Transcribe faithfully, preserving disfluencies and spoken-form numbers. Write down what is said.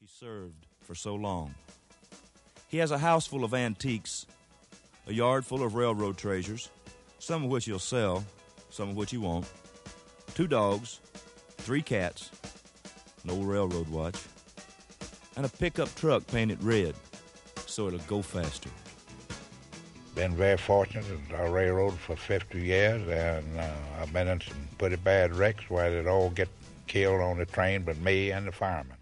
he served for so long. He has a house full of antiques, a yard full of railroad treasures, some of which he'll sell, some of which he won't, two dogs, three cats, an old railroad watch, and a pickup truck painted red so it'll go faster. Been very fortunate at our railroad for fifty years, and uh, I've been in some pretty bad wrecks where they'd all get killed on the train but me and the fireman.